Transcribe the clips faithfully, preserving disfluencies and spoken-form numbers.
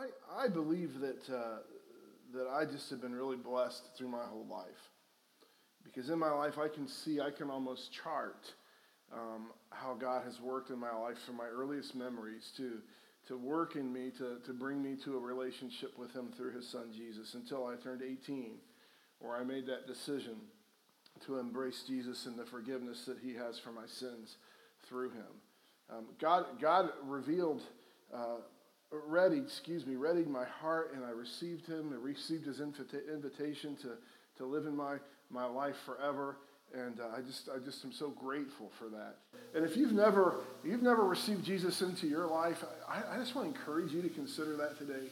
I, I believe that uh, that I just have been really blessed through my whole life. Because in my life, I can see, I can almost chart um, how God has worked in my life from my earliest memories to to work in me, to, to bring me to a relationship with him through his son Jesus until I turned eighteen, where I made that decision to embrace Jesus and the forgiveness that he has for my sins through him. Um, God, God revealed, uh, readied, excuse me, readied my heart, and I received him and received his invita- invitation to, to live in my, my life forever. And uh, I just I just am so grateful for that. And if you've never you've never received Jesus into your life, I, I just want to encourage you to consider that today.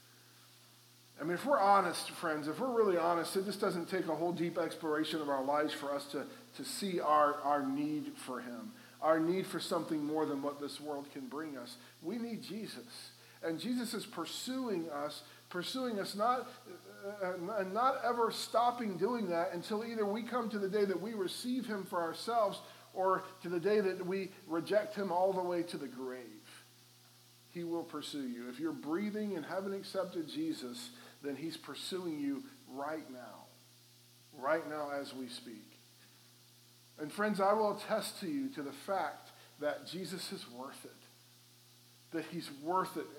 I mean, if we're honest, friends, if we're really honest, it just doesn't take a whole deep exploration of our lives for us to, to see our, our need for him, our need for something more than what this world can bring us. We need Jesus. And Jesus is pursuing us, pursuing us, not, uh, not ever stopping doing that until either we come to the day that we receive him for ourselves or to the day that we reject him all the way to the grave. He will pursue you. If you're breathing and haven't accepted Jesus, then he's pursuing you right now. Right now as we speak. And friends, I will attest to you to the fact that Jesus is worth it. That he's worth it.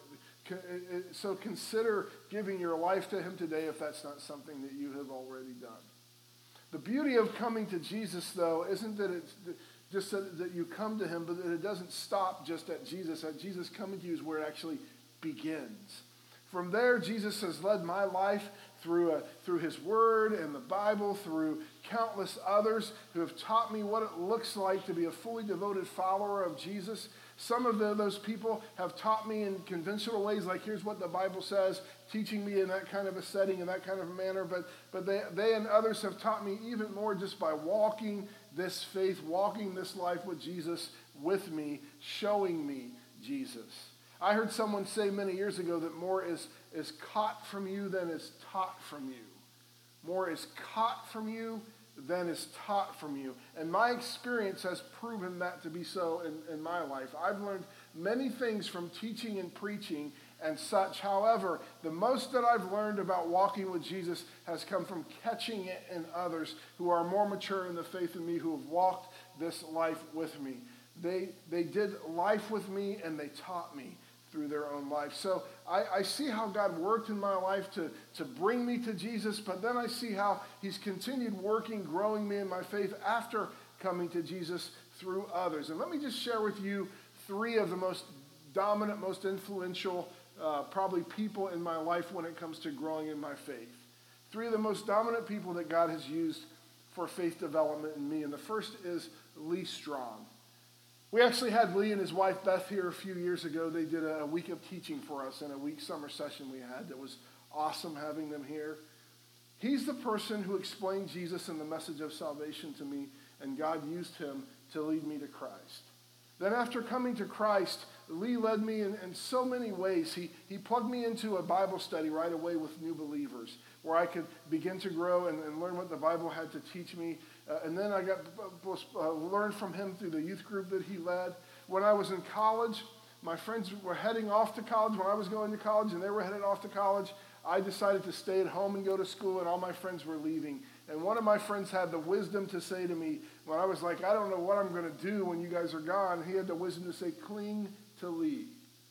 So consider giving your life to him today if that's not something that you have already done. The beauty of coming to Jesus, though, isn't that it's just that, that you come to him, but that it doesn't stop just at Jesus. At Jesus coming to you is where it actually begins. From there, Jesus has led my life through, a, through his word and the Bible, through countless others who have taught me what it looks like to be a fully devoted follower of Jesus. Some of the, those people have taught me in conventional ways, like here's what the Bible says, teaching me in that kind of a setting, in that kind of a manner. But, but they, they and others have taught me even more just by walking this faith, walking this life with Jesus with me, showing me Jesus. I heard someone say many years ago that more is, is caught from you than is taught from you. More is caught from you than is taught from you. And my experience has proven that to be so in, in my life. I've learned many things from teaching and preaching and such. However, the most that I've learned about walking with Jesus has come from catching it in others who are more mature in the faith than me, who have walked this life with me. They, they did life with me and they taught me through their own life. So I, I see how God worked in my life to, to bring me to Jesus, but then I see how he's continued working, growing me in my faith after coming to Jesus through others. And let me just share with you three of the most dominant, most influential, uh, probably people in my life when it comes to growing in my faith. Three of the most dominant people that God has used for faith development in me. And the first is Lee Strong. We actually had Lee and his wife Beth here a few years ago. They did a week of teaching for us in a week summer session we had that was awesome having them here. He's the person who explained Jesus and the message of salvation to me, and God used him to lead me to Christ. Then after coming to Christ, Lee led me in, in so many ways. He, he plugged me into a Bible study right away with new believers where I could begin to grow and, and learn what the Bible had to teach me. Uh, and then I got uh, learned from him through the youth group that he led. When I was in college, my friends were heading off to college when I was going to college, and they were headed off to college. I decided to stay at home and go to school, and all my friends were leaving. And one of my friends had the wisdom to say to me, when I was like, I don't know what I'm going to do when you guys are gone, he had the wisdom to say, cling to Lee.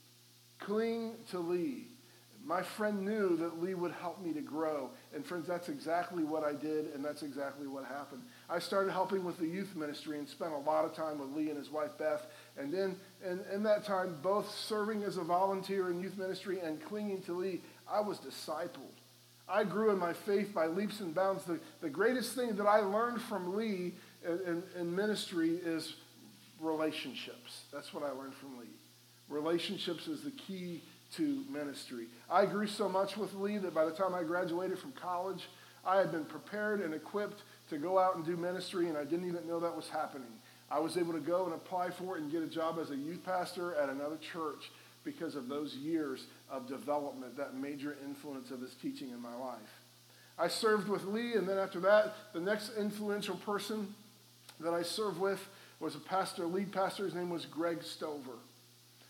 Cling to Lee. My friend knew that Lee would help me to grow. And friends, that's exactly what I did, and that's exactly what happened. I started helping with the youth ministry and spent a lot of time with Lee and his wife Beth. And then in, in that time, both serving as a volunteer in youth ministry and clinging to Lee, I was discipled. I grew in my faith by leaps and bounds. The, the greatest thing that I learned from Lee in, in, in ministry is relationships. That's what I learned from Lee. Relationships is the key to ministry. I grew so much with Lee that by the time I graduated from college, I had been prepared and equipped to go out and do ministry, and I didn't even know that was happening. I was able to go and apply for it and get a job as a youth pastor at another church because of those years of development, that major influence of his teaching in my life. I served with Lee, and then after that, the next influential person that I served with was a pastor, lead pastor. His name was Greg Stover.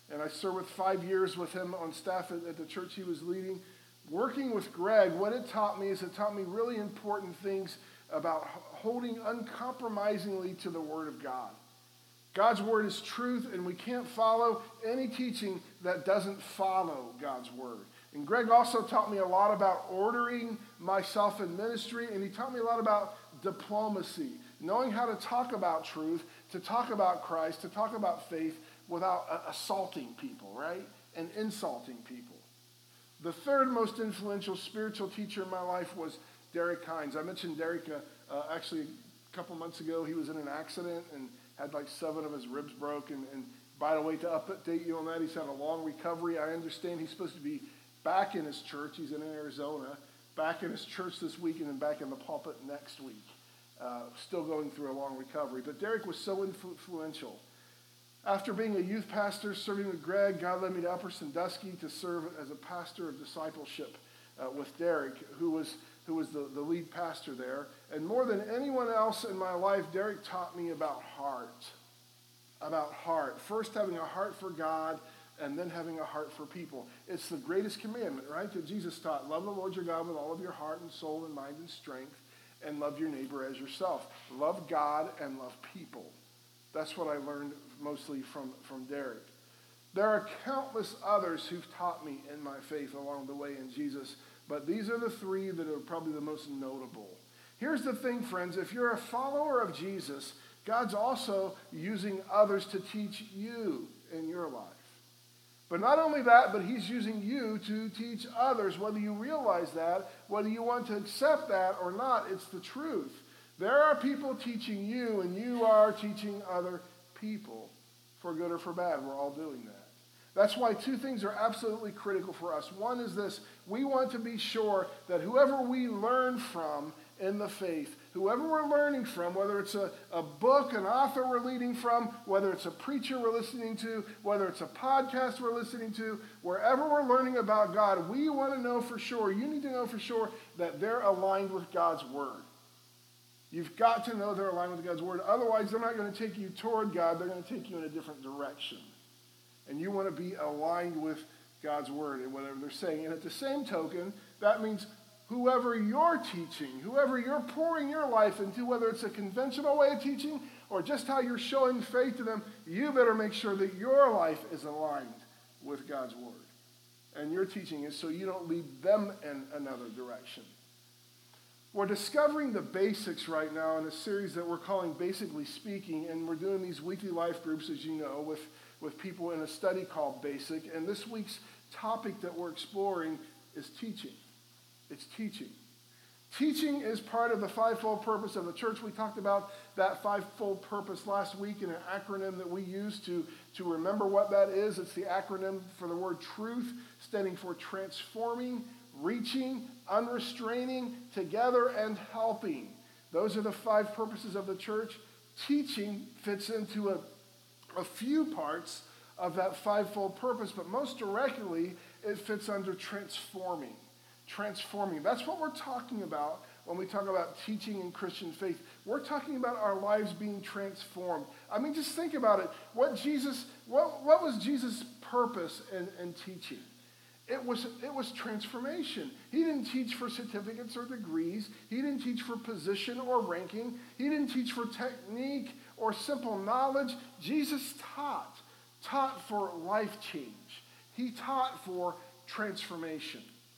And I served with five years with him on staff at, at the church he was leading. Working with Greg, what it taught me is it taught me really important things about holding uncompromisingly to the Word of God. God's Word is truth, and we can't follow any teaching that doesn't follow God's Word. And Greg also taught me a lot about ordering myself in ministry, and he taught me a lot about diplomacy, knowing how to talk about truth, to talk about Christ, to talk about faith without uh, assaulting people, right? And insulting people. The third most influential spiritual teacher in my life was Derek Hines. I mentioned Derek uh, uh, actually a couple months ago. He was in an accident and had like seven of his ribs broke. And, and by the way, to update you on that, he's had a long recovery. I understand he's supposed to be back in his church. He's in Arizona, back in his church this week, and then back in the pulpit next week. Uh, still going through a long recovery. But Derek was so influential. After being a youth pastor, serving with Greg, God led me to Upper Sandusky to serve as a pastor of discipleship uh, with Derek, who was who was the, the lead pastor there. And more than anyone else in my life, Derek taught me about heart. About heart. First having a heart for God, and then having a heart for people. It's the greatest commandment, right, that Jesus taught. Love the Lord your God with all of your heart and soul and mind and strength, and love your neighbor as yourself. Love God and love people. That's what I learned mostly from, from Derek. There are countless others who've taught me in my faith along the way in Jesus, but these are the three that are probably the most notable. Here's the thing, friends. If you're a follower of Jesus, God's also using others to teach you in your life. But not only that, but he's using you to teach others, whether you realize that, whether you want to accept that or not, it's the truth. There are people teaching you, and you are teaching other people, for good or for bad. We're all doing that. That's why two things are absolutely critical for us. One is this: we want to be sure that whoever we learn from in the faith, whoever we're learning from, whether it's a, a book, an author we're leading from, whether it's a preacher we're listening to, whether it's a podcast we're listening to, wherever we're learning about God, we want to know for sure, you need to know for sure that they're aligned with God's Word. You've got to know they're aligned with God's Word. Otherwise, they're not going to take you toward God. They're going to take you in a different direction. And you want to be aligned with God's Word and whatever they're saying. And at the same token, that means whoever you're teaching, whoever you're pouring your life into, whether it's a conventional way of teaching or just how you're showing faith to them, you better make sure that your life is aligned with God's Word. And your teaching is so you don't lead them in another direction. We're discovering the basics right now in a series that we're calling Basically Speaking, and we're doing these weekly life groups, as you know, with, with people in a study called Basic. And this week's topic that we're exploring is teaching. It's teaching. Teaching is part of the fivefold purpose of the church. We talked about that fivefold purpose last week in an acronym that we use to, to remember what that is. It's the acronym for the word truth, standing for transforming, reaching, unrestraining, together, and helping. Those are the five purposes of the church. Teaching fits into a, a few parts of that fivefold purpose, but most directly, it fits under transforming. Transforming. That's what we're talking about when we talk about teaching in Christian faith. We're talking about our lives being transformed. I mean, just think about it. What Jesus, what, what was Jesus' purpose in, in teaching? It was, it was transformation. He didn't teach for certificates or degrees. He didn't teach for position or ranking. He didn't teach for technique or simple knowledge. Jesus taught, taught for life change. He taught for transformation.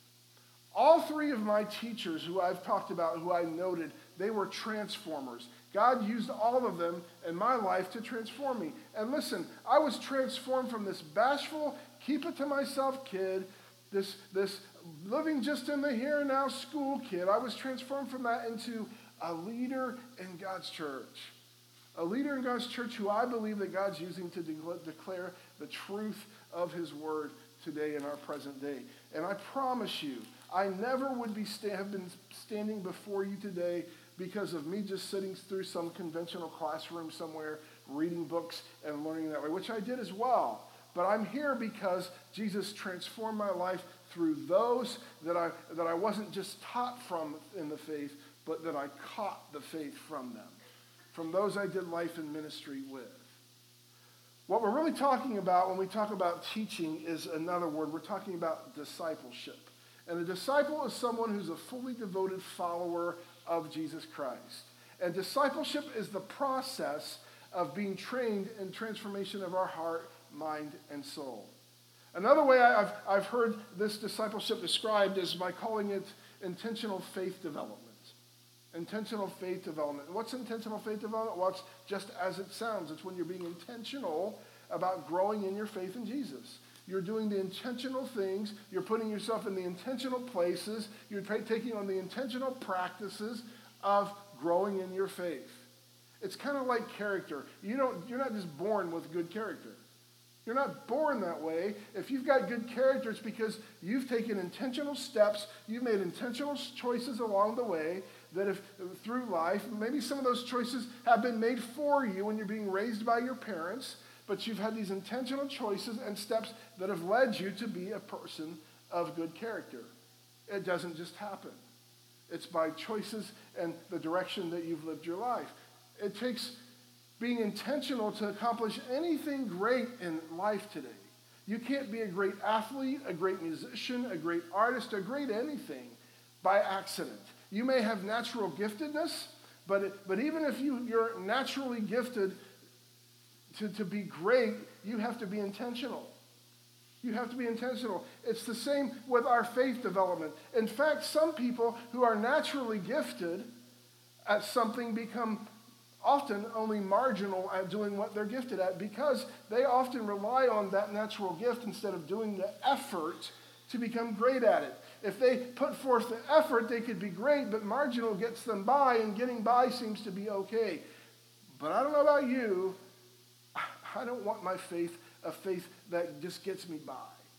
All three of my teachers who I've talked about, who I noted, they were transformers. God used all of them in my life to transform me. And listen, I was transformed from this bashful, keep-it-to-myself kid, this, this living just in the here and now school kid. I was transformed from that into a leader in God's church. A leader in God's church who I believe that God's using to de- declare the truth of his word today in our present day. And I promise you, I never would be sta- have been standing before you today because of me just sitting through some conventional classroom somewhere, reading books and learning that way, which I did as well. But I'm here because Jesus transformed my life through those that I that I wasn't just taught from in the faith, but that I caught the faith from them, from those I did life and ministry with. What we're really talking about when we talk about teaching is another word. We're talking about discipleship. And a disciple is someone who's a fully devoted follower of Jesus Christ. And discipleship is the process of being trained in transformation of our heart, mind, and soul. Another way I've, I've heard this discipleship described is by calling it intentional faith development. Intentional faith development. What's intentional faith development? Well, it's just as it sounds. It's when you're being intentional about growing in your faith in Jesus. You're doing the intentional things. You're putting yourself in the intentional places. You're t- taking on the intentional practices of growing in your faith. It's kind of like character. You don't, you're not just born with good character. You're not born that way. If you've got good character, it's because you've taken intentional steps. You've made intentional choices along the way that if through life, maybe some of those choices have been made for you when you're being raised by your parents, but you've had these intentional choices and steps that have led you to be a person of good character. It doesn't just happen. It's by choices and the direction that you've lived your life. It takes being intentional to accomplish anything great in life today. You can't be a great athlete, a great musician, a great artist, a great anything by accident. You may have natural giftedness, but, it, but even if you, you're naturally gifted to, to be great, you have to be intentional. You have to be intentional. It's the same with our faith development. In fact, some people who are naturally gifted at something become often only marginal at doing what they're gifted at because they often rely on that natural gift instead of doing the effort to become great at it. If they put forth the effort, they could be great, but marginal gets them by, and getting by seems to be okay. But I don't know about you. I don't want my faith a faith that just gets me by.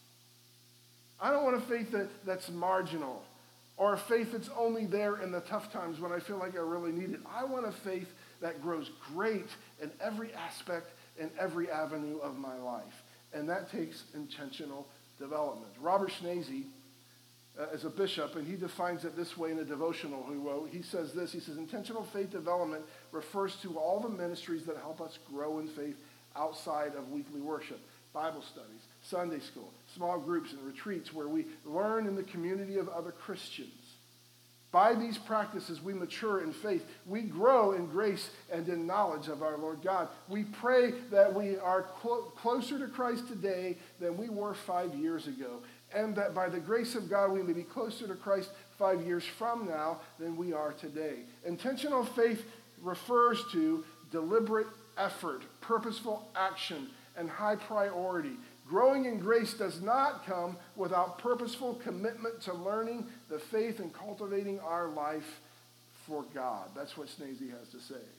I don't want a faith that, that's marginal or a faith that's only there in the tough times when I feel like I really need it. I want a faith that grows great in every aspect, in every avenue of my life. And that takes intentional development. Robert Schnase uh, is a bishop, and he defines it this way in a devotional he wrote. He says this, he says, intentional faith development refers to all the ministries that help us grow in faith outside of weekly worship, Bible studies, Sunday school, small groups and retreats where we learn in the community of other Christians. By these practices, we mature in faith. We grow in grace and in knowledge of our Lord God. We pray that we are clo- closer to Christ today than we were five years ago, and that by the grace of God, we may be closer to Christ five years from now than we are today. Intentional faith refers to deliberate effort, purposeful action, and high priority. Growing in grace does not come without purposeful commitment to learning the faith and cultivating our life for God. That's what Schnase has to say.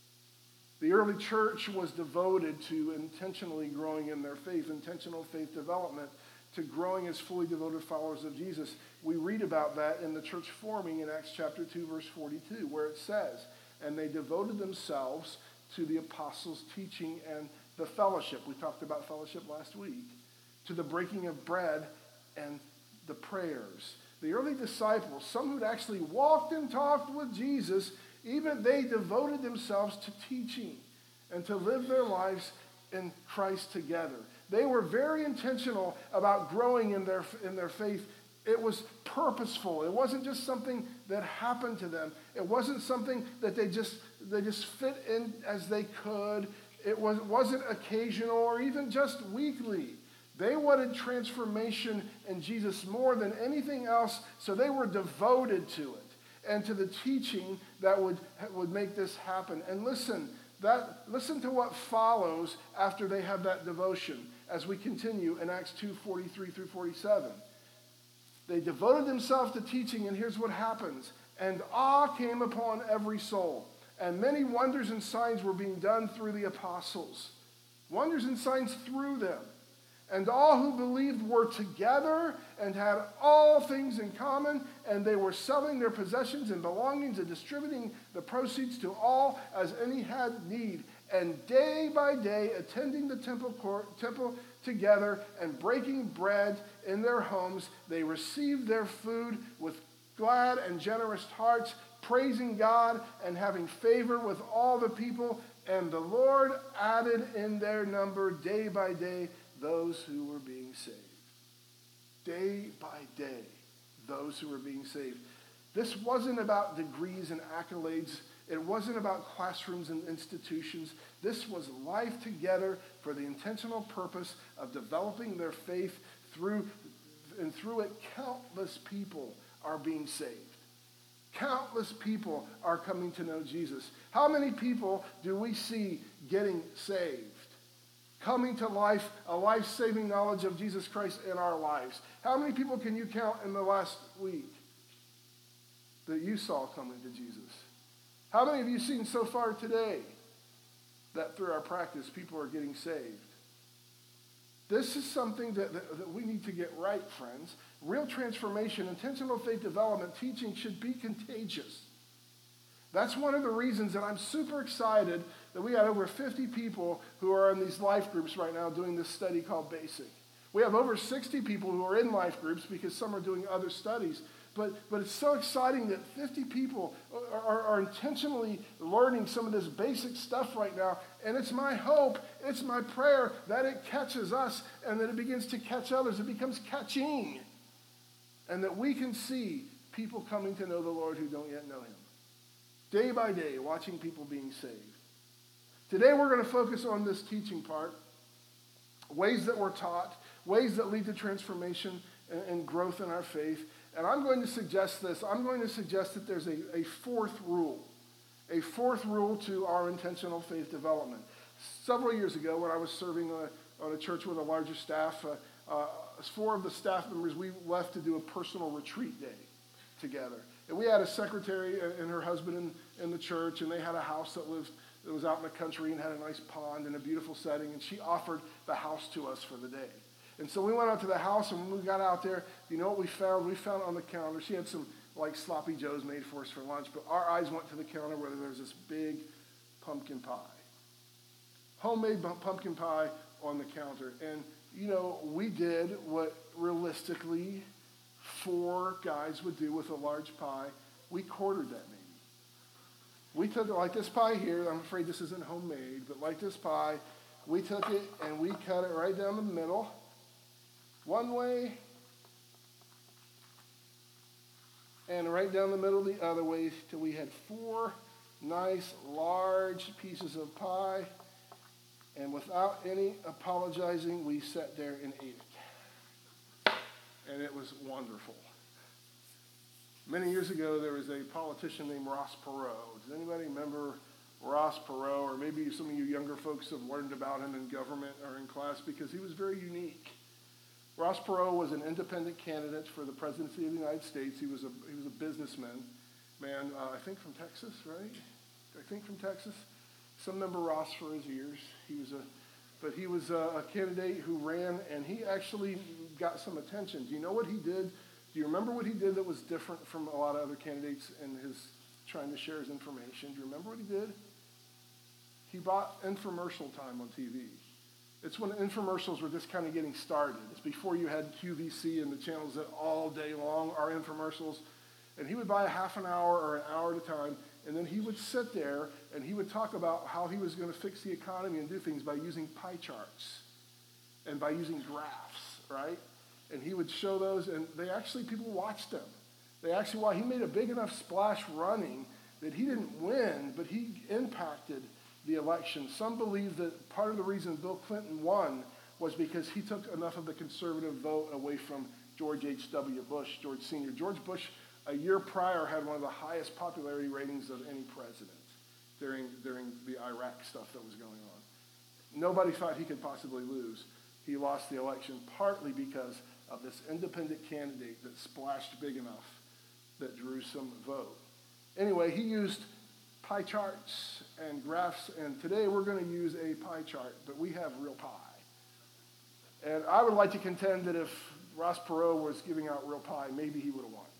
The early church was devoted to intentionally growing in their faith, intentional faith development, to growing as fully devoted followers of Jesus. We read about that in the church forming in Acts chapter two, verse forty-two, where it says, and they devoted themselves to the apostles' teaching and the fellowship. We talked about fellowship last week. To the breaking of bread and the prayers. The early disciples, some who'd actually walked and talked with Jesus, even they devoted themselves to teaching and to live their lives in Christ together. They were very intentional about growing in their, in their faith. It was purposeful. It wasn't just something that happened to them. It wasn't something that they just, they just fit in as they could. It was, wasn't occasional or even just weekly. They wanted transformation in Jesus more than anything else, so they were devoted to it and to the teaching that would, would make this happen. And listen, that, listen to what follows after they have that devotion as we continue in Acts two, forty-three through forty-seven. They devoted themselves to teaching, and here's what happens. And awe came upon every soul. And many wonders and signs were being done through the apostles. Wonders and signs through them. And all who believed were together and had all things in common, and they were selling their possessions and belongings and distributing the proceeds to all as any had need. And day by day, attending the temple court, temple together and breaking bread in their homes, they received their food with glad and generous hearts, praising God and having favor with all the people. And the Lord added in their number day by day those who were being saved. Day by day, those who were being saved. This wasn't about degrees and accolades. It wasn't about classrooms and institutions. This was life together for the intentional purpose of developing their faith through, and through it, countless people are being saved. Countless people are coming to know Jesus. How many people do we see getting saved? Coming to life, a life-saving knowledge of Jesus Christ in our lives. How many people can you count in the last week that you saw coming to Jesus? How many have you seen so far today that through our practice people are getting saved? This is something that, that, that we need to get right, friends. Real transformation, intentional faith development, teaching should be contagious. That's one of the reasons that I'm super excited that we had over fifty people who are in these life groups right now doing this study called Basic. We have over sixty people who are in life groups because some are doing other studies. But, but it's so exciting that fifty people are, are, are intentionally learning some of this basic stuff right now. And it's my hope, it's my prayer that it catches us and that it begins to catch others. It becomes catching. And that we can see people coming to know the Lord who don't yet know him. Day by day, watching people being saved. Today we're going to focus on this teaching part. Ways that we're taught, ways that lead to transformation and, and growth in our faith. And I'm going to suggest this. I'm going to suggest that there's a, a fourth rule. A fourth rule to our intentional faith development. Several years ago when I was serving on a, on a church with a larger staff, uh, uh, four of the staff members, we left to do a personal retreat day together. And we had a secretary and her husband in, in the church, and they had a house that lived that was out in the country and had a nice pond and a beautiful setting, and she offered the house to us for the day. And so we went out to the house, and when we got out there, you know what we found? We found on the counter, she had some like sloppy joes made for us for lunch, but our eyes went to the counter where there was this big pumpkin pie. Homemade pumpkin pie on the counter. And, you know, we did what realistically four guys would do with a large pie. We quartered that maybe. We took it like this pie here. I'm afraid this isn't homemade, but like this pie, we took it and we cut it right down the middle. One way, and right down the middle the other way, till we had four nice, large pieces of pie. And without any apologizing, we sat there and ate it. And it was wonderful. Many years ago, there was a politician named Ross Perot. Does anybody remember Ross Perot? Or maybe some of you younger folks have learned about him in government or in class because he was very unique. Ross Perot was an independent candidate for the presidency of the United States. He was a he was a businessman, man. Uh, I think from Texas, right? I think from Texas. Some remember Ross for his years. He was a, but he was a, a candidate who ran, and he actually got some attention. Do you know what he did? Do you remember what he did that was different from a lot of other candidates in his trying to share his information? Do you remember what he did? He bought infomercial time on T V. It's when infomercials were just kind of getting started. It's before you had Q V C and the channels that all day long are infomercials. And he would buy a half an hour or an hour at a time, and then he would sit there and he would talk about how he was going to fix the economy and do things by using pie charts and by using graphs, right? And he would show those, and they actually, people watched him. They actually, why he made a big enough splash running that he didn't win, but he impacted the election. Some believe that part of the reason Bill Clinton won was because he took enough of the conservative vote away from George H W Bush, George Senior George Bush, a year prior, had one of the highest popularity ratings of any president during, during the Iraq stuff that was going on. Nobody thought he could possibly lose. He lost the election partly because of this independent candidate that splashed big enough that drew some vote. Anyway, he used pie charts and graphs, and today we're going to use a pie chart, but we have real pie. And I would like to contend that if Ross Perot was giving out real pie, maybe he would have won.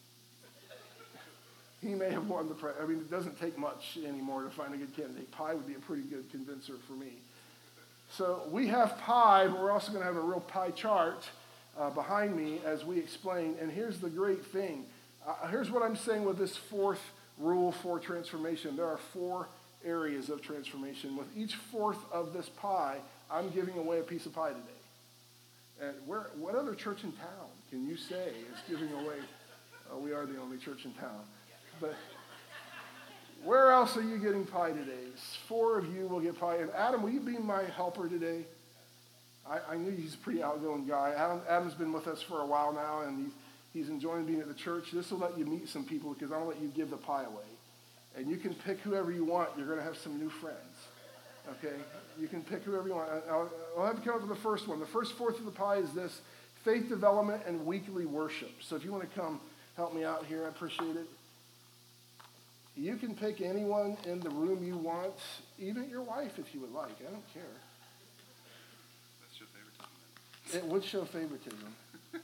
He may have won the pre- I mean, it doesn't take much anymore to find a good candidate. Pie would be a pretty good convincer for me. So we have pie, but we're also going to have a real pie chart uh, behind me as we explain. And here's the great thing. Uh, here's what I'm saying with this fourth rule for transformation. There are four areas of transformation. With each fourth of this pie, I'm giving away a piece of pie today. And where, what other church in town can you say is giving away? Oh, we are the only church in town. But where else are you getting pie today? Four of you will get pie. And Adam, will you be my helper today? I, I knew he's a pretty outgoing guy. Adam, Adam's been with us for a while now, and he's, he's enjoying being at the church. This will let you meet some people because I don't let you give the pie away. And you can pick whoever you want. You're going to have some new friends. Okay? You can pick whoever you want. I'll, I'll have to come up with the first one. The first fourth of the pie is this: faith development and weekly worship. So if you want to come help me out here, I appreciate it. You can pick anyone in the room you want, even your wife if you would like. I don't care. That's your favoritism then. It would show favoritism.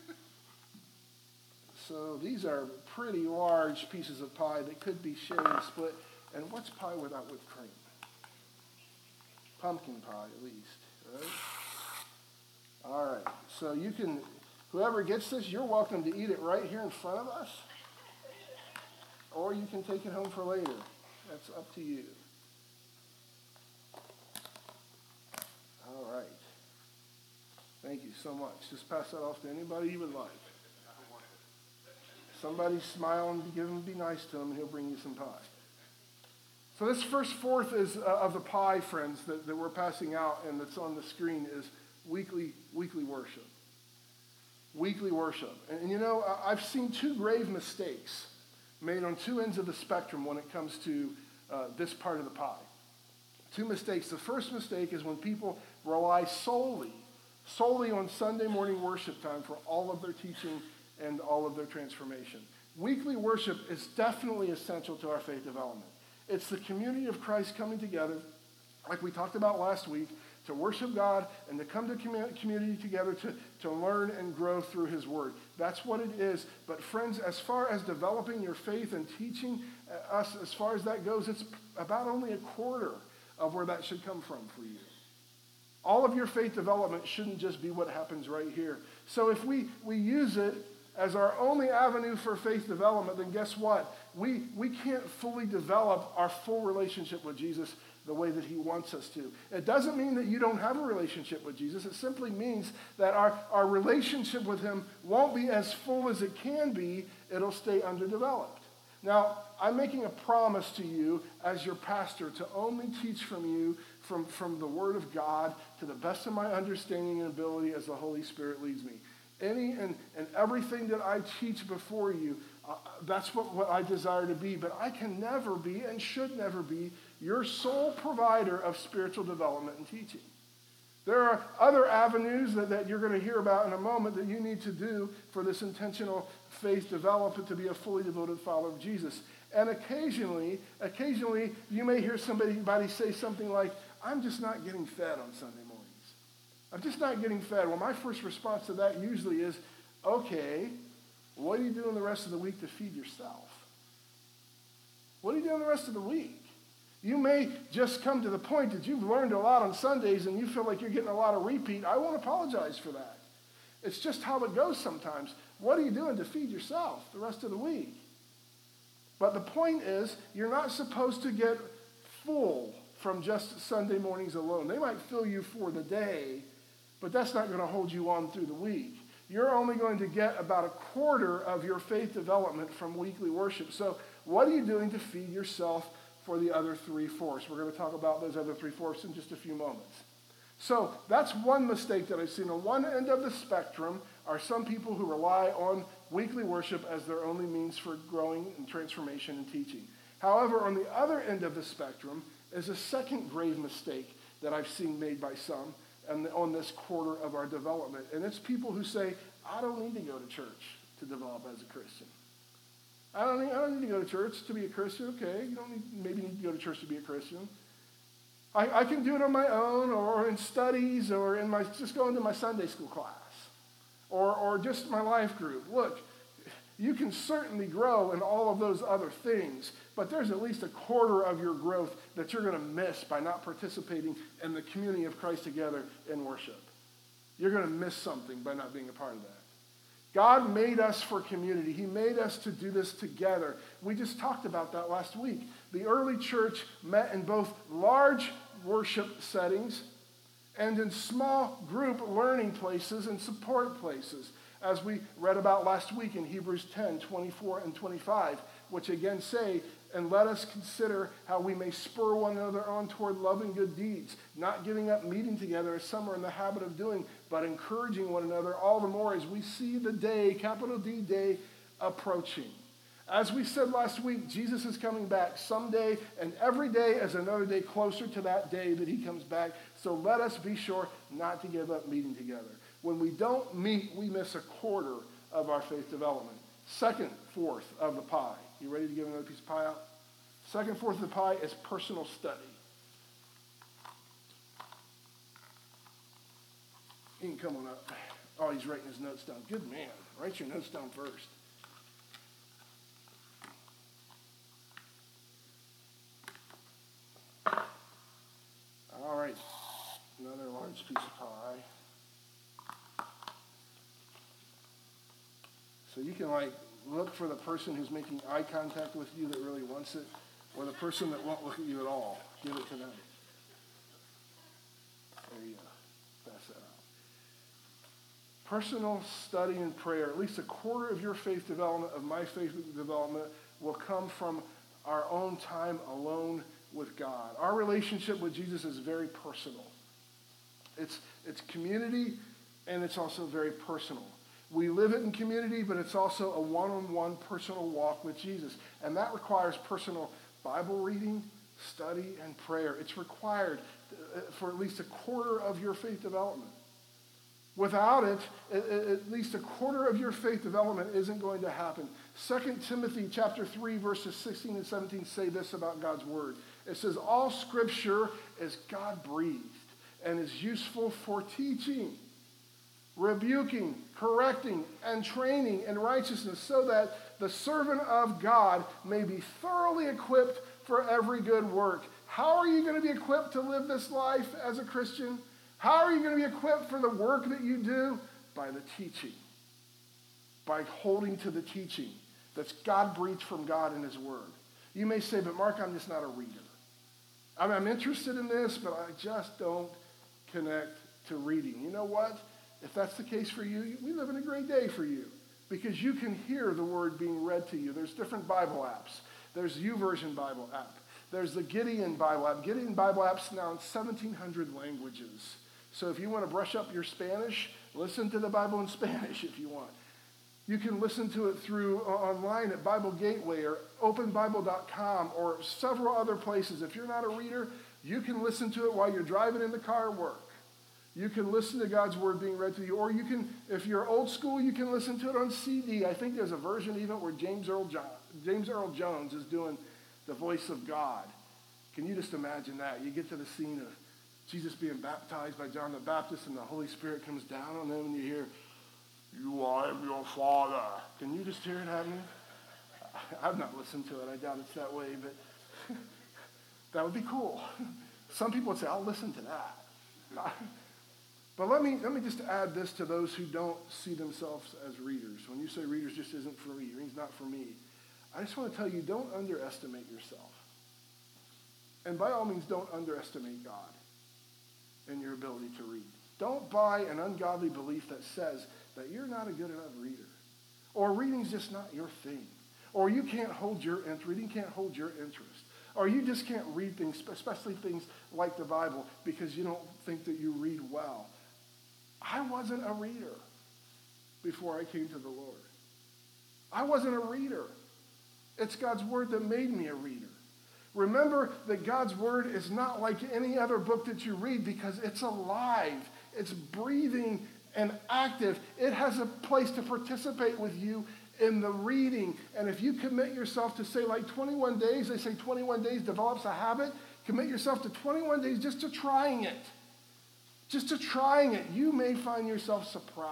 So these are pretty large pieces of pie that could be shared and split. And what's pie without whipped cream? Pumpkin pie, at least, right? All right. So you can, whoever gets this, you're welcome to eat it right here in front of us. Or you can take it home for later. That's up to you. All right. Thank you so much. Just pass that off to anybody you would like. Somebody smile and give him, be nice to him, and he'll bring you some pie. So this first fourth is uh, of the pie, friends, that, that we're passing out and that's on the screen is weekly weekly worship. Weekly worship. And, and you know, I've seen two grave mistakes made on two ends of the spectrum when it comes to uh, this part of the pie. Two mistakes. The first mistake is when people rely solely, solely on Sunday morning worship time for all of their teaching and all of their transformation. Weekly worship is definitely essential to our faith development. It's the community of Christ coming together, like we talked about last week, to worship God and to come to community together to, to learn and grow through his word. That's what it is. But friends, as far as developing your faith and teaching us, as far as that goes, it's about only a quarter of where that should come from for you. All of your faith development shouldn't just be what happens right here. So if we, we use it as our only avenue for faith development, then guess what? We, we can't fully develop our full relationship with Jesus the way that he wants us to. It doesn't mean that you don't have a relationship with Jesus. It simply means that our, our relationship with him won't be as full as it can be. It'll stay underdeveloped. Now, I'm making a promise to you as your pastor to only teach from you from, from the word of God to the best of my understanding and ability as the Holy Spirit leads me. Any and, and everything that I teach before you, uh, that's what, what I desire to be. But I can never be and should never be your sole provider of spiritual development and teaching. There are other avenues that, that you're going to hear about in a moment that you need to do for this intentional faith development to be a fully devoted follower of Jesus. And occasionally, occasionally you may hear somebody, somebody say something like, I'm just not getting fed on Sunday mornings. I'm just not getting fed. Well, my first response to that usually is, okay, what are you doing the rest of the week to feed yourself? What are you doing the rest of the week? You may just come to the point that you've learned a lot on Sundays and you feel like you're getting a lot of repeat. I won't apologize for that. It's just how it goes sometimes. What are you doing to feed yourself the rest of the week? But the point is, you're not supposed to get full from just Sunday mornings alone. They might fill you for the day, but that's not going to hold you on through the week. You're only going to get about a quarter of your faith development from weekly worship. So what are you doing to feed yourself for the other three-fourths? We're going to talk about those other three-fourths in just a few moments. So that's one mistake that I've seen. On one end of the spectrum are some people who rely on weekly worship as their only means for growing and transformation and teaching. However, on the other end of the spectrum is a second grave mistake that I've seen made by some and on this quarter of our development. And it's people who say, I don't need to go to church to develop as a Christian. I don't need, I don't need to go to church to be a Christian. Okay, you don't need, maybe need to go to church to be a Christian. I, I can do it on my own or in studies or in my just going to my Sunday school class or, or just my life group. Look, you can certainly grow in all of those other things, but there's at least a quarter of your growth that you're going to miss by not participating in the community of Christ together in worship. You're going to miss something by not being a part of that. God made us for community. He made us to do this together. We just talked about that last week. The early church met in both large worship settings and in small group learning places and support places, as we read about last week in Hebrews ten, twenty-four and twenty-five, which again say, and let us consider how we may spur one another on toward love and good deeds, not giving up meeting together as some are in the habit of doing, but encouraging one another all the more as we see the day, capital D day, approaching. As we said last week, Jesus is coming back someday, and every day is another day closer to that day that he comes back. So let us be sure not to give up meeting together. When we don't meet, we miss a quarter of our faith development. Second fourth of the pie. You ready to give another piece of pie out? Second fourth of the pie is personal study. He can come on up. Oh, he's writing his notes down. Good man. Write your notes down first. All right, another large piece of pie. So you can like look for the person who's making eye contact with you that really wants it, or the person that won't look at you at all. Give it to them. There you go. Pass that out. Personal study and prayer, at least a quarter of your faith development, of my faith development, will come from our own time alone with God. Our relationship with Jesus is very personal. It's, it's community, and it's also very personal. We live it in community, but it's also a one-on-one personal walk with Jesus. And that requires personal Bible reading, study, and prayer. It's required for at least a quarter of your faith development. Without it, at least a quarter of your faith development isn't going to happen. Second Timothy chapter three, verses sixteen and seventeen say this about God's word. It says, all scripture is God-breathed and is useful for teaching, rebuking, correcting, and training in righteousness, so that the servant of God may be thoroughly equipped for every good work. How are you going to be equipped to live this life as a Christian? How are you going to be equipped for the work that you do? By the teaching. By holding to the teaching that's God-breathed from God in his word. You may say, but Mark, I'm just not a reader. I mean, I'm interested in this, but I just don't connect to reading. You know what? If that's the case for you, we live in a great day for you, because you can hear the word being read to you. There's different Bible apps. There's YouVersion Bible app. There's the Gideon Bible app. Gideon Bible app's now in seventeen hundred languages. So if you want to brush up your Spanish, listen to the Bible in Spanish if you want. You can listen to it through uh, online at Bible Gateway or open bible dot com or several other places. If you're not a reader, you can listen to it while you're driving in the car to work. You can listen to God's word being read to you. Or you can, if you're old school, you can listen to it on C D. I think there's a version even where James Earl, John, James Earl Jones is doing the voice of God. Can you just imagine that? You get to the scene of Jesus being baptized by John the Baptist, and the Holy Spirit comes down on him, and you hear, "You I am your Father." Can you just hear it happening? I've not listened to it. I doubt it's that way, but that would be cool. Some people would say, "I'll listen to that." But let me let me just add this to those who don't see themselves as readers. When you say readers just isn't for me, reading's not for me, I just want to tell you, don't underestimate yourself. And by all means, don't underestimate God and your ability to read. Don't buy an ungodly belief that says that you're not a good enough reader, or reading's just not your thing, or you can't hold your interest, reading can't hold your interest, or you just can't read things, especially things like the Bible, because you don't think that you read well. I wasn't a reader before I came to the Lord. I wasn't a reader. It's God's word that made me a reader. Remember that God's word is not like any other book that you read, because it's alive. It's breathing and active. It has a place to participate with you in the reading. And if you commit yourself to, say, like twenty-one days, they say twenty-one days develops a habit. Commit yourself to twenty-one days just to trying it. Just to trying it. You may find yourself surprised.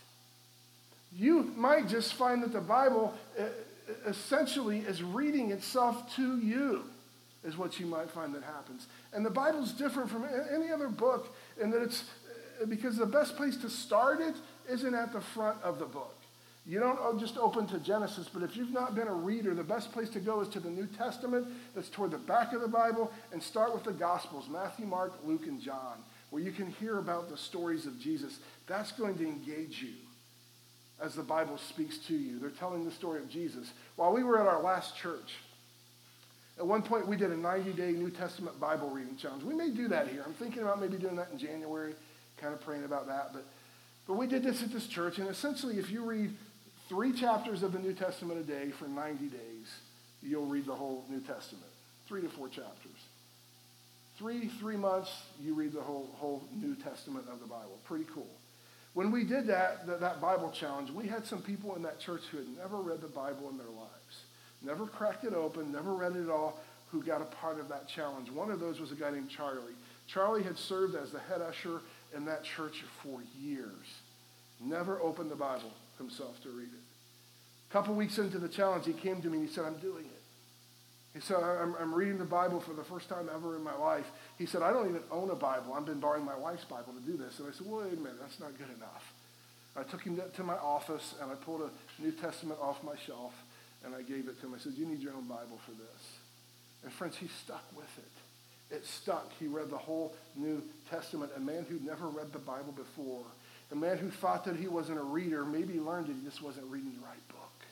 You might just find that the Bible essentially is reading itself to you, is what you might find that happens. And the Bible's different from any other book in that it's, because the best place to start it isn't at the front of the book. You don't oh, just open to Genesis, but if you've not been a reader, the best place to go is to the New Testament that's toward the back of the Bible, and start with the Gospels, Matthew, Mark, Luke, and John, where you can hear about the stories of Jesus. That's going to engage you as the Bible speaks to you. They're telling the story of Jesus. While we were at our last church, at one point we did a ninety-day New Testament Bible reading challenge. We may do that here. I'm thinking about maybe doing that in January, kind of praying about that. But, but we did this at this church, and essentially if you read three chapters of the New Testament a day for ninety days, you'll read the whole New Testament. Three to four chapters. Three, three months, you read the whole, whole New Testament of the Bible. Pretty cool. When we did that, that, that Bible challenge, we had some people in that church who had never read the Bible in their lives, never cracked it open, never read it all, who got a part of that challenge. One of those was a guy named Charlie. Charlie had served as the head usher in that church for years. Never opened the Bible himself to read it. A couple weeks into the challenge, he came to me and he said, I'm doing it. He said, I'm, I'm reading the Bible for the first time ever in my life. He said, I don't even own a Bible. I've been borrowing my wife's Bible to do this. And I said, well, wait a minute, that's not good enough. I took him to my office and I pulled a New Testament off my shelf and I gave it to him. I said, you need your own Bible for this. And friends, he stuck with it. It stuck. He read the whole New Testament. A man who'd never read the Bible before. A man who thought that he wasn't a reader, maybe learned that he just wasn't reading the right book.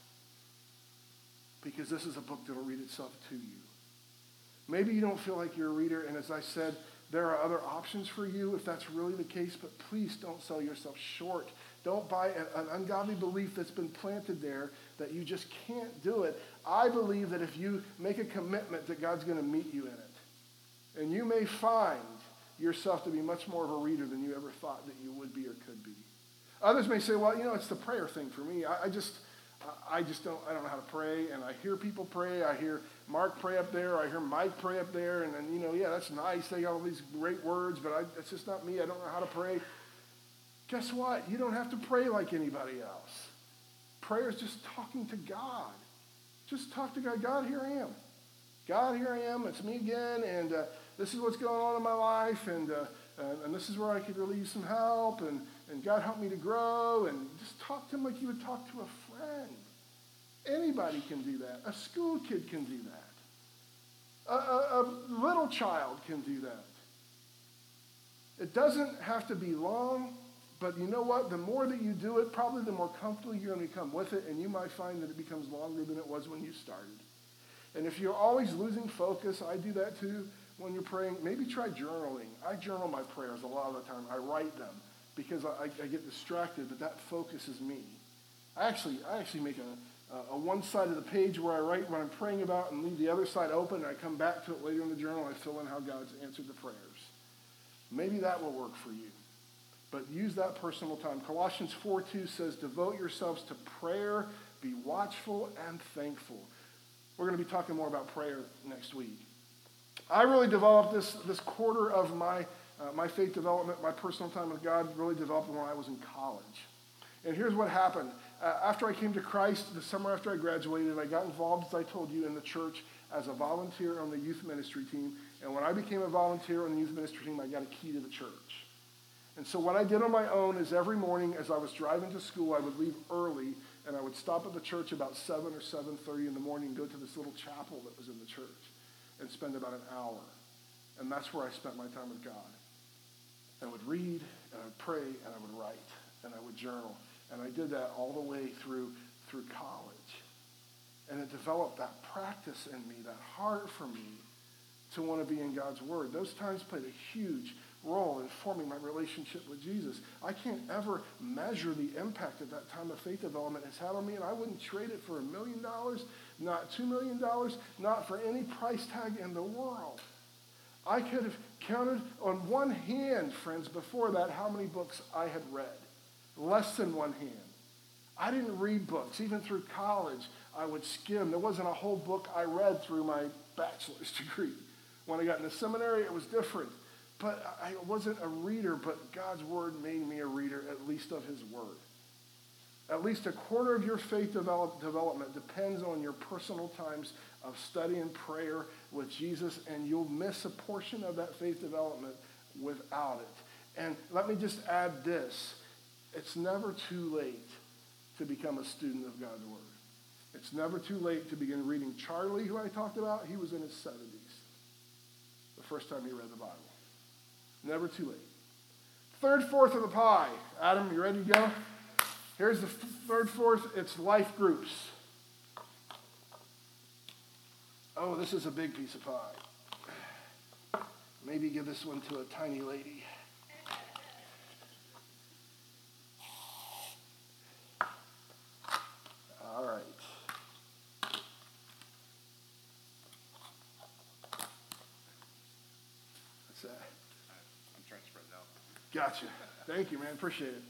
Because this is a book that will read itself to you. Maybe you don't feel like you're a reader, and as I said, there are other options for you if that's really the case, but please don't sell yourself short. Don't buy an, an ungodly belief that's been planted there that you just can't do it. I believe that if you make a commitment that God's going to meet you in it, and you may find yourself to be much more of a reader than you ever thought that you would be or could be. Others may say, well, you know, it's the prayer thing for me. I, I just... I just don't, I don't know how to pray, and I hear people pray. I hear Mark pray up there. I hear Mike pray up there, and then, you know, yeah, that's nice. They got all these great words, but I, it's just not me. I don't know how to pray. Guess what? You don't have to pray like anybody else. Prayer is just talking to God. Just talk to God. God, here I am. God, here I am. It's me again, and uh, this is what's going on in my life, and, uh, and and this is where I could really use some help, and, and God help me to grow, and just talk to him like you would talk to a friend. Anybody can do that. A school kid can do that. A, a, a little child can do that. It doesn't have to be long, but you know what? The more that you do it, probably the more comfortable you're going to become with it, and you might find that it becomes longer than it was when you started. And if you're always losing focus, I do that too when you're praying, maybe try journaling. I journal my prayers a lot of the time. I write them because I, I get distracted, but that focuses me. I actually, I actually make a, a, a one side of the page where I write what I'm praying about and leave the other side open, and I come back to it later in the journal. I fill in how God's answered the prayers. Maybe that will work for you. But use that personal time. Colossians four two says, devote yourselves to prayer, be watchful and thankful. We're going to be talking more about prayer next week. I really developed this, this quarter of my, uh, my faith development, my personal time with God, really developed when I was in college. And here's what happened. Uh, after I came to Christ, the summer after I graduated, I got involved, as I told you, in the church as a volunteer on the youth ministry team. And when I became a volunteer on the youth ministry team, I got a key to the church. And so what I did on my own is every morning as I was driving to school, I would leave early, and I would stop at the church about seven or seven thirty in the morning and go to this little chapel that was in the church and spend about an hour. And that's where I spent my time with God. I would read, and I would pray, and I would write, and I would journal. And I did that all the way through through college. And it developed that practice in me, that heart for me to want to be in God's Word. Those times played a huge role in forming my relationship with Jesus. I can't ever measure the impact that that time of faith development has had on me, and I wouldn't trade it for a million dollars, not two million dollars, not for any price tag in the world. I could have counted on one hand, friends, before that, how many books I had read. Less than one hand. I didn't read books. Even through college, I would skim. There wasn't a whole book I read through my bachelor's degree. When I got into seminary, it was different. But I wasn't a reader, but God's Word made me a reader, at least of His Word. At least a quarter of your faith develop, development depends on your personal times of study and prayer with Jesus, and you'll miss a portion of that faith development without it. And let me just add this. It's never too late to become a student of God's Word. It's never too late to begin reading. Charlie, who I talked about, he was in his seventies the first time he read the Bible. Never too late. Third fourth of the pie. Adam, you ready to go? Here's the third fourth. It's life groups. Oh, this is a big piece of pie. Maybe give this one to a tiny lady. All right. What's that? I'm trying to spread it out. Gotcha. Thank you, man. Appreciate it.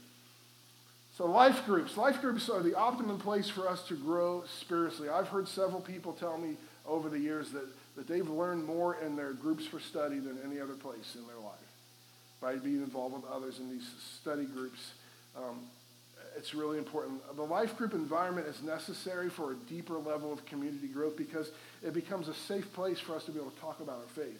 So life groups. Life groups are the optimum place for us to grow spiritually. I've heard several people tell me over the years that, that they've learned more in their groups for study than any other place in their life by being involved with others in these study groups. Um, it's really important. The life group environment is necessary for a deeper level of community growth because it becomes a safe place for us to be able to talk about our faith.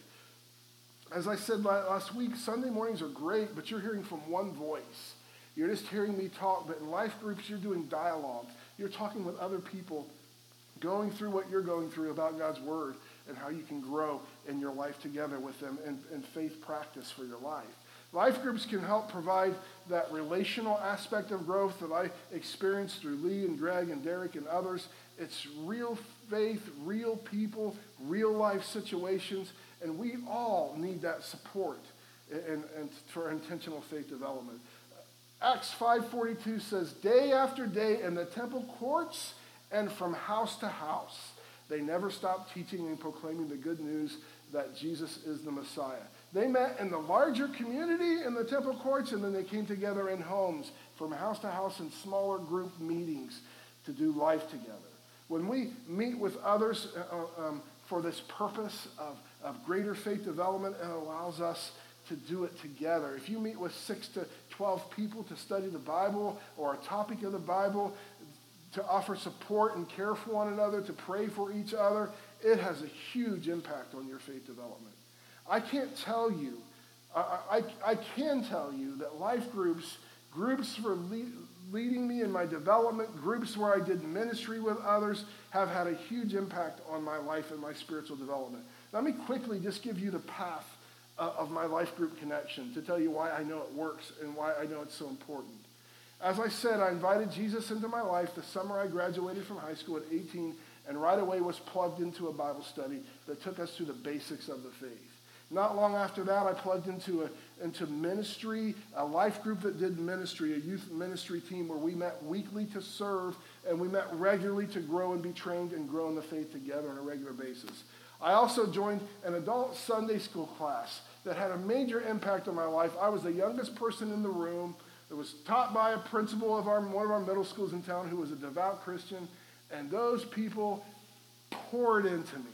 As I said last week, Sunday mornings are great, but you're hearing from one voice. You're just hearing me talk, but in life groups, you're doing dialogue. You're talking with other people, going through what you're going through about God's Word and how you can grow in your life together with them and, and faith practice for your life. Life groups can help provide that relational aspect of growth that I experienced through Lee and Greg and Derek and others. It's real faith, real people, real life situations, and we all need that support and, and for intentional faith development. Acts five forty-two says, day after day in the temple courts and from house to house, they never stopped teaching and proclaiming the good news that Jesus is the Messiah. They met in the larger community in the temple courts, and then they came together in homes from house to house in smaller group meetings to do life together. When we meet with others uh, um, for this purpose of, of greater faith development, it allows us to do it together. If you meet with six to twelve people to study the Bible or a topic of the Bible, to offer support and care for one another, to pray for each other, it has a huge impact on your faith development. I can't tell you, I, I, I can tell you that life groups, groups for lead, leading me in my development, groups where I did ministry with others, have had a huge impact on my life and my spiritual development. Let me quickly just give you the path uh, of my life group connection to tell you why I know it works and why I know it's so important. As I said, I invited Jesus into my life the summer I graduated from high school at eighteen, and right away was plugged into a Bible study that took us through the basics of the faith. Not long after that, I plugged into a into ministry, a life group that did ministry, a youth ministry team where we met weekly to serve, and we met regularly to grow and be trained and grow in the faith together on a regular basis. I also joined an adult Sunday school class that had a major impact on my life. I was the youngest person in the room. It was taught by a principal of our, one of our middle schools in town who was a devout Christian, and those people poured into me.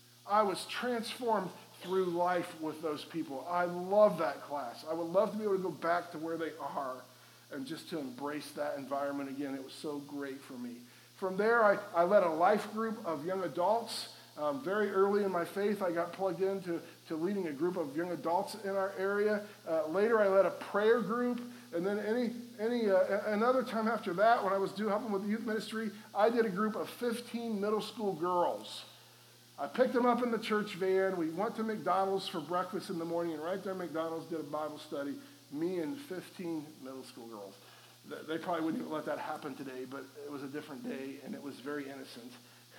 I was transformed through life with those people. I love that class. I would love to be able to go back to where they are and just to embrace that environment again. It was so great for me. From there, I, I led a life group of young adults. Um, very early in my faith, I got plugged into to leading a group of young adults in our area. Uh, later, I led a prayer group. And then any any uh, another time after that, when I was doing helping with the youth ministry, I did a group of fifteen middle school girls. I picked them up in the church van. We went to McDonald's for breakfast in the morning, and right there at McDonald's did a Bible study, me and fifteen middle school girls. They probably wouldn't even let that happen today, but it was a different day, and it was very innocent.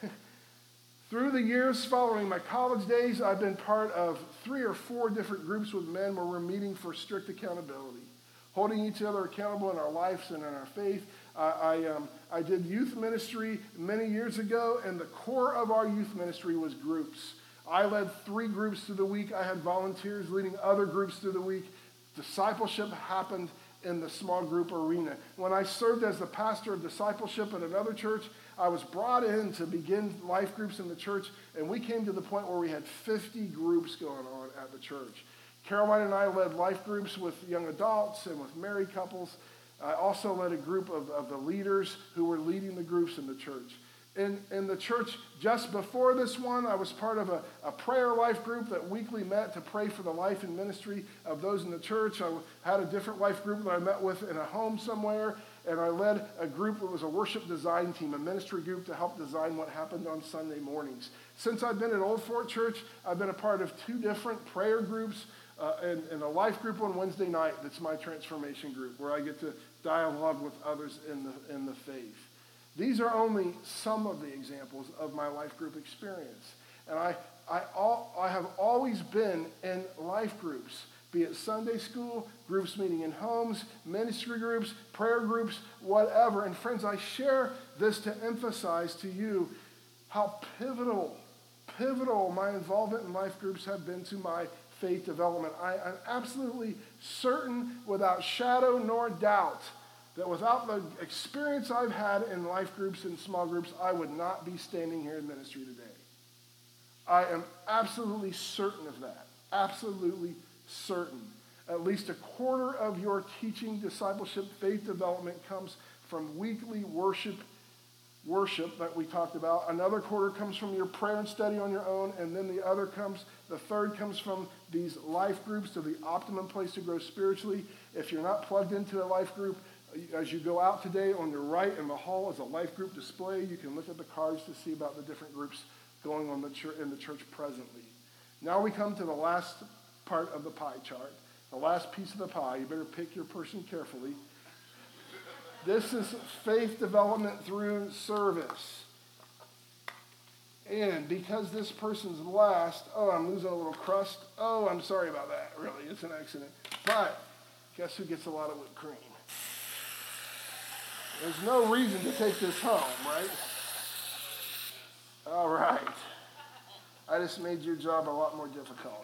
Through the years following my college days, I've been part of three or four different groups with men where we're meeting for strict accountability, holding each other accountable in our lives and in our faith. Uh, I, um, I did youth ministry many years ago, and the core of our youth ministry was groups. I led three groups through the week. I had volunteers leading other groups through the week. Discipleship happened in the small group arena. When I served as the pastor of discipleship at another church, I was brought in to begin life groups in the church, and we came to the point where we had fifty groups going on at the church. Caroline and I led life groups with young adults and with married couples. I also led a group of, of the leaders who were leading the groups in the church. In, in the church just before this one, I was part of a, a prayer life group that weekly met to pray for the life and ministry of those in the church. I had a different life group that I met with in a home somewhere. and I led a group that was a worship design team, a ministry group to help design what happened on Sunday mornings. Since I've been at Old Fort Church, I've been a part of two different prayer groups uh, and, and a life group on Wednesday night that's my transformation group, where I get to dialogue with others in the, in the faith. These are only some of the examples of my life group experience. And I, I, all, I have always been in life groups, be it Sunday school, groups meeting in homes, ministry groups, prayer groups, whatever. And friends, I share this to emphasize to you how pivotal, pivotal my involvement in life groups have been to my faith development. I am absolutely certain, without shadow nor doubt, that without the experience I've had in life groups and small groups, I would not be standing here in ministry today. I am absolutely certain of that. Absolutely certain. At least a quarter of your teaching, discipleship, faith development comes from weekly worship, worship that we talked about. Another quarter comes from your prayer and study on your own, and then the other comes, the third comes from these life groups, to the optimum place to grow spiritually. If you're not plugged into a life group, as you go out today, on your right in the hall is a life group display. You can look at the cards to see about the different groups going on the church, in the church presently. Now we come to the last part of the pie chart, the last piece of the pie. You better pick your person carefully. This is faith development through service. And because this person's last, oh, I'm losing a little crust. Oh, I'm sorry about that. Really, it's an accident. But guess who gets a lot of whipped cream? There's no reason to take this home, right? All right. I just made your job a lot more difficult.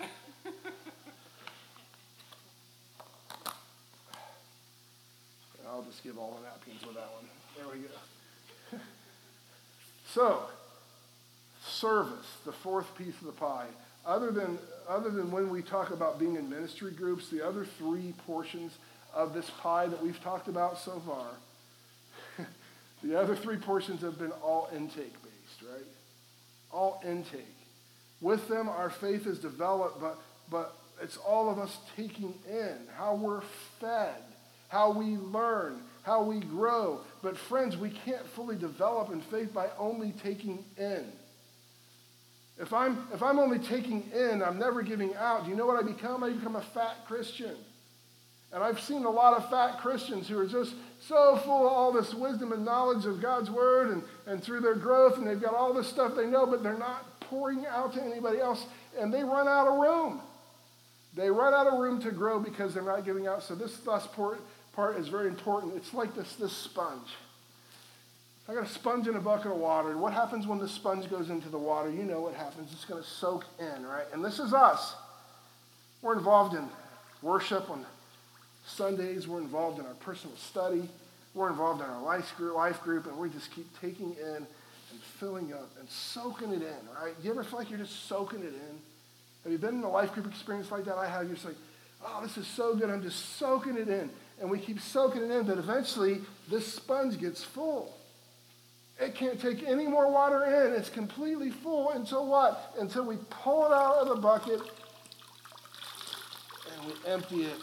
I'll just give all the napkins with that one. There we go. So, service, the fourth piece of the pie. Other than, other than when we talk about being in ministry groups, the other three portions of this pie that we've talked about so far, the other three portions have been all intake-based, right? All intake. With them, our faith is developed, but, but it's all of us taking in how we're fed, how we learn, how we grow. But friends, we can't fully develop in faith by only taking in. If I'm, if I'm only taking in, I'm never giving out. Do you know what I become? I become a fat Christian. And I've seen a lot of fat Christians who are just so full of all this wisdom and knowledge of God's word, and, and through their growth, and they've got all this stuff they know, but they're not pouring out to anybody else, and they run out of room. They run out of room to grow because they're not giving out. So this last part, part is very important. It's like this, this sponge. I got a sponge in a bucket of water. And what happens when the sponge goes into the water? You know what happens. It's going to soak in, right? And this is us. We're involved in worship on Sundays. We're involved in our personal study. We're involved in our life group, life group, and we just keep taking in and filling up and soaking it in, right? Do you ever feel like you're just soaking it in? Have you been in a life group experience like that? I have. You're just like, oh, this is so good. I'm just soaking it in. And we keep soaking it in, but eventually this sponge gets full. It can't take any more water in. It's completely full until what? Until we pull it out of the bucket and we empty it.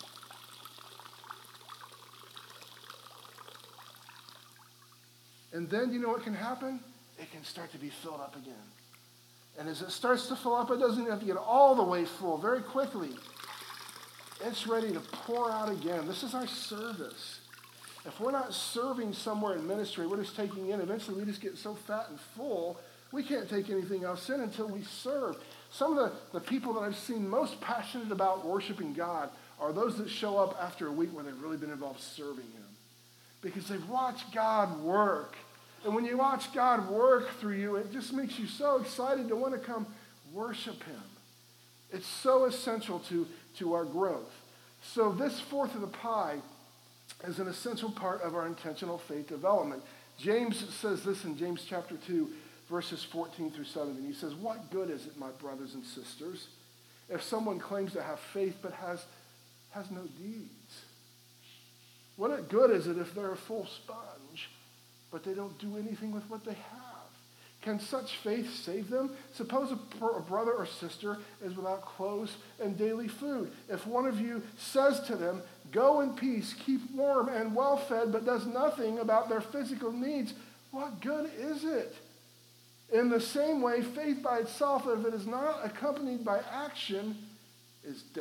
And then you know what can happen? It can start to be filled up again. And as it starts to fill up, it doesn't have to get all the way full very quickly. It's ready to pour out again. This is our service. If we're not serving somewhere in ministry, we're just taking in. Eventually, we just get so fat and full, we can't take anything else in until we serve. Some of the, the people that I've seen most passionate about worshiping God are those that show up after a week where they've really been involved serving him. Because they've watched God work. And when you watch God work through you, it just makes you so excited to want to come worship him. It's so essential to, to our growth. So this fourth of the pie is an essential part of our intentional faith development. James says this in James chapter two, verses fourteen through seventeen. He says, "What good is it, my brothers and sisters, if someone claims to have faith but has, has no deeds? What good is it if they're a full sponge, but they don't do anything with what they have? Can such faith save them? Suppose a, a brother or sister is without clothes and daily food. If one of you says to them, go in peace, keep warm and well fed, but does nothing about their physical needs, what good is it? In the same way, faith by itself, if it is not accompanied by action, is dead.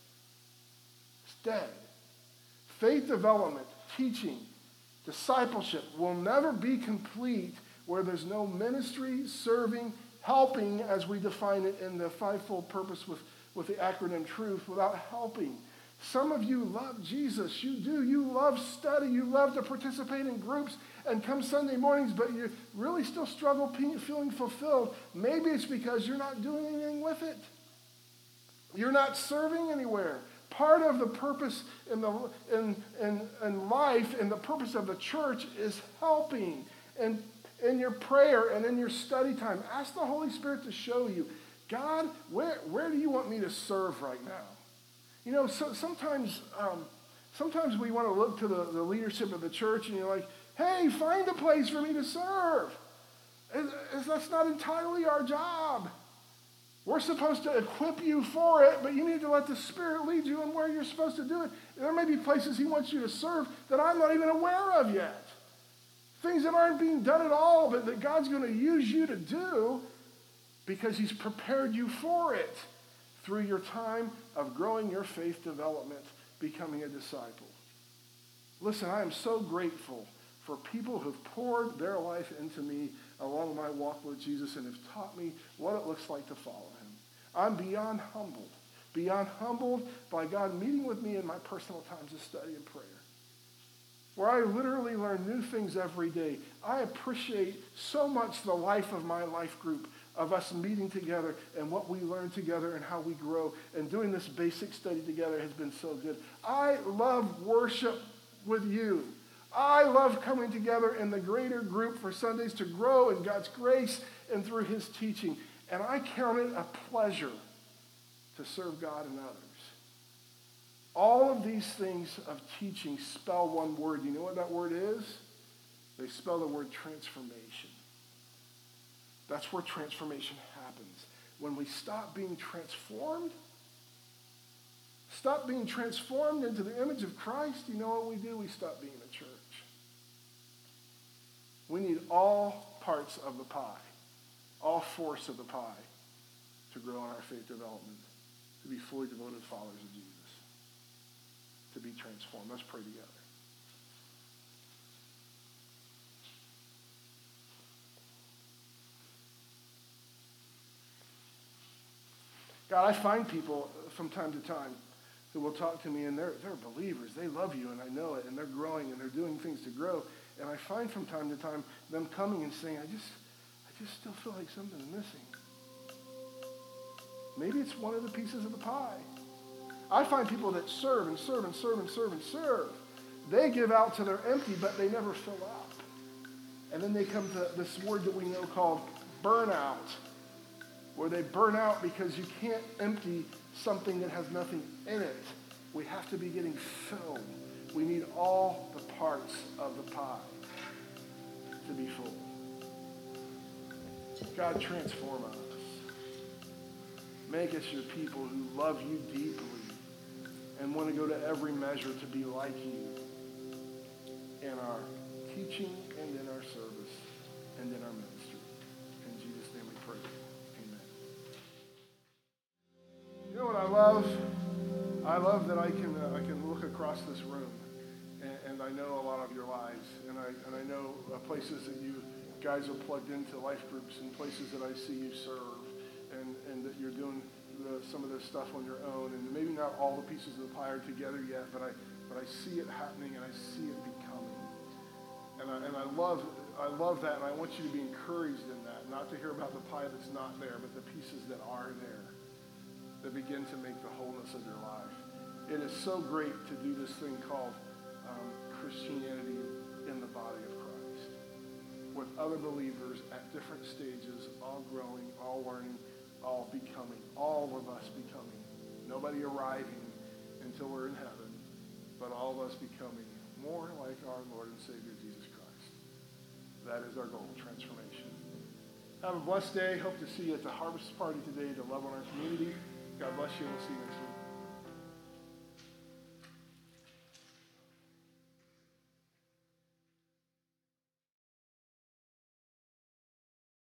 It's dead. Faith development, teaching, discipleship will never be complete where there's no ministry, serving, helping, as we define it in the fivefold purpose with, with the acronym TRUTH, without helping. Some of you love Jesus. You do. You love study. You love to participate in groups and come Sunday mornings, but you really still struggle feeling fulfilled. Maybe it's because you're not doing anything with it. You're not serving anywhere. Part of the purpose in, the, in, in, in life and the purpose of the church is helping. And in your prayer and in your study time, ask the Holy Spirit to show you, God, where, where do you want me to serve right now? You know, so, sometimes um, sometimes we want to look to the, the leadership of the church and you're like, hey, find a place for me to serve. It, it's, that's not entirely our job. We're supposed to equip you for it, but you need to let the Spirit lead you in where you're supposed to do it. There may be places he wants you to serve that I'm not even aware of yet. Things that aren't being done at all, but that God's going to use you to do because he's prepared you for it through your time of growing your faith development, becoming a disciple. Listen, I am so grateful for people who've poured their life into me along my walk with Jesus and have taught me what it looks like to follow him. I'm beyond humbled, beyond humbled by God meeting with me in my personal times of study and prayer, where I literally learn new things every day. I appreciate so much the life of my life group, of us meeting together and what we learn together and how we grow. And doing this basic study together has been so good. I love worship with you. I love coming together in the greater group for Sundays to grow in God's grace and through his teaching. And I count it a pleasure to serve God and others. All of these things of teaching spell one word. You know what that word is? They spell the word transformation. That's where transformation happens. When we stop being transformed, stop being transformed into the image of Christ, you know what we do? We stop being a church. We need all parts of the pie, all force of the pie, to grow in our faith development, to be fully devoted followers of Jesus, to be transformed. Let's pray together. God, I find people from time to time who will talk to me, and they're, they're believers. They love you, and I know it, and they're growing, and they're doing things to grow. And I find from time to time them coming and saying, I just, I just still feel like something's missing. Maybe it's one of the pieces of the pie. I find people that serve and serve and serve and serve and serve. They give out till they're empty, but they never fill up. And then they come to this word that we know called burnout, where they burn out because you can't empty something that has nothing in it. We have to be getting filled. We need all the parts of the pie to be full. God, transform us. Make us your people who love you deeply and want to go to every measure to be like you in our teaching and in our service and in our ministry. In Jesus' name we pray. You know what I love? I love that I can uh, I can look across this room, and, and I know a lot of your lives, and I and I know uh, places that you guys are plugged into life groups, and places that I see you serve, and, and that you're doing the, some of this stuff on your own, and maybe not all the pieces of the pie are together yet, but I but I see it happening, and I see it becoming, and I and I love I love that, and I want you to be encouraged in that, not to hear about the pie that's not there, but the pieces that are there, that begin to make the wholeness of your life. It is so great to do this thing called um, Christianity in the body of Christ, with other believers at different stages, all growing, all learning, all becoming, all of us becoming. Nobody arriving until we're in heaven, but all of us becoming more like our Lord and Savior, Jesus Christ. That is our goal, transformation. Have a blessed day. Hope to see you at the harvest party today to love on our community. God bless you. We'll see you next week.